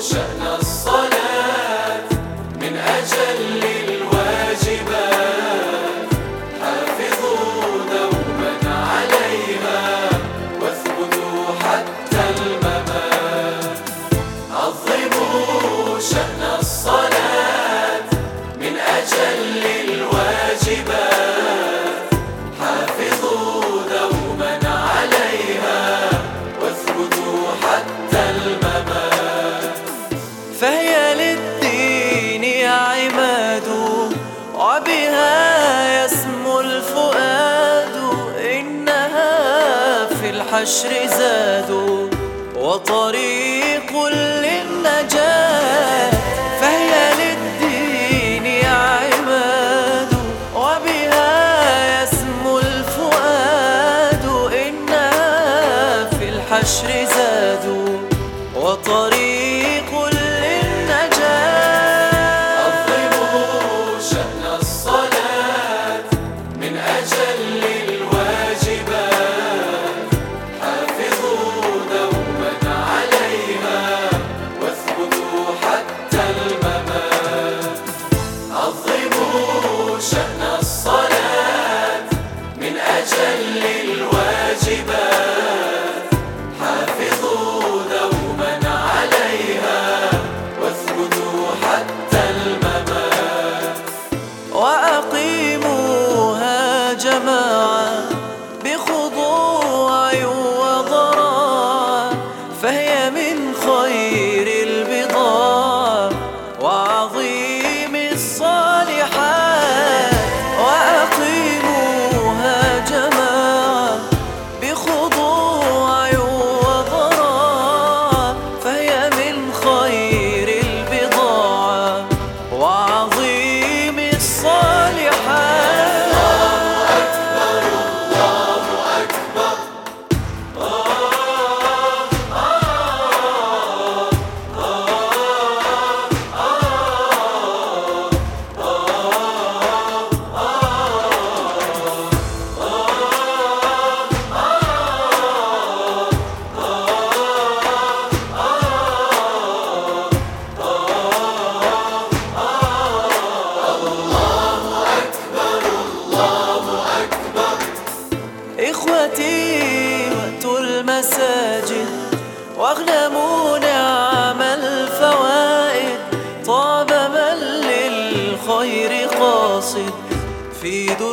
شأن الصلاة من أجل الواجبات، حافظوا دوما عليها واثبتوا حتى الممات. عظموا شأن الصلاة من أجل الواجبات، حافظوا دوما عليها واثبتوا حتى الممات. فهي للدين عماد وبها يسمو الفؤاد، إنها في الحشر زاد وطريق للنجاة. فهي للدين عماد وبها يسمو الفؤاد، إنها في الحشر زاد وطريق للنجاة. عظموا شأن الصلاة من أجل الواجبات، حافظوا دوما عليها واثبتوا حتى الممات. عظموا شأن الصلاة من أجل الواجبات، حافظوا دوما عليها واثبتوا حتى الممات. وأقيموها جماعة بخضوع وضراعة، فهي من خير البضاعة وعظيم الصالحات. وأقيموها جماعة بخضوع وضراعة، فهي من خير البضاعة وعظيم الصالحات. إخوتي وأتوا المساجد واغنموا نعم الفوائد، طاب من للخير قاصد في